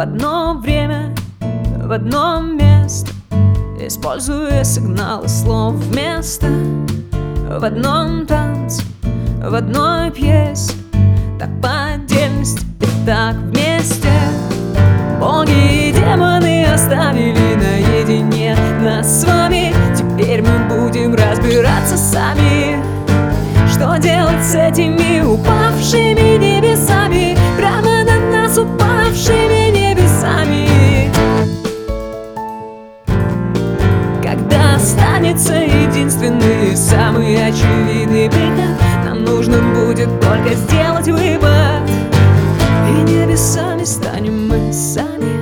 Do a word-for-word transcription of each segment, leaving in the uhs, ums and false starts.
одно время, в одно место, используя сигналы слов вместо. В одном танце, в одной пьесе, так по отдельности и так вместе. Боги и демоны оставили наедине нас с вами. Теперь мы будем разбираться сами, что делать с этими упавшими небесами, прямо на нас упавшими небесами. Когда останется единственный, самый очевидный выход, нам нужно будет только сделать выбор, и небесами станем мы сами.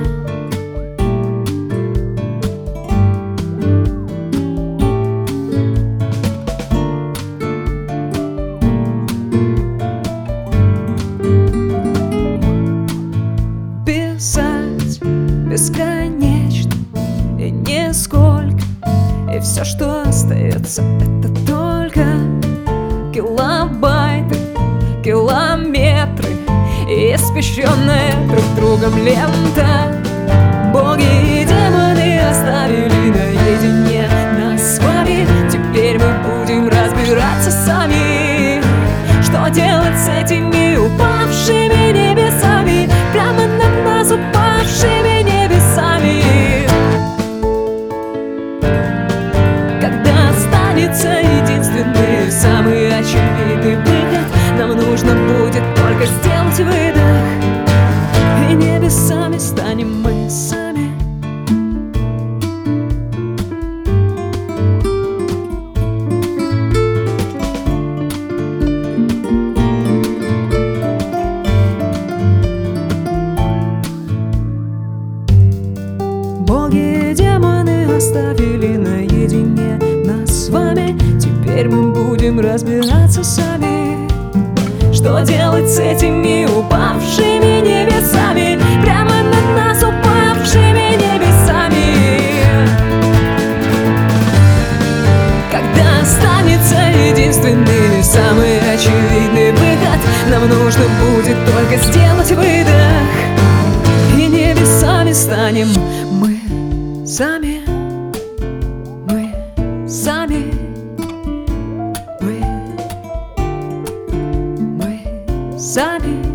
Писать бесконечно и нисколько, и все, что остается, это только килобайты, километры и испещренная друг другом лента. Боги и демоны оставили наедине нас с вами. Теперь мы будем разбираться сами, что делать с этими упавшими небесами, прямо на нас упавшими небесами. Когда останется единственный, самый очевидный выход, нам нужно будет только сделать выдох, и небесами станем мы сами. Боги и демоны оставили наедине нас с вами. Теперь мы будем разбираться сами, что делать с этими упавшими небесами, прямо на нас упавшими небесами. Когда останется единственный, самый очевидный выход, нам нужно будет только сделать выдох, и небесами станем мы сами. Мы сами. Мы Мы сами.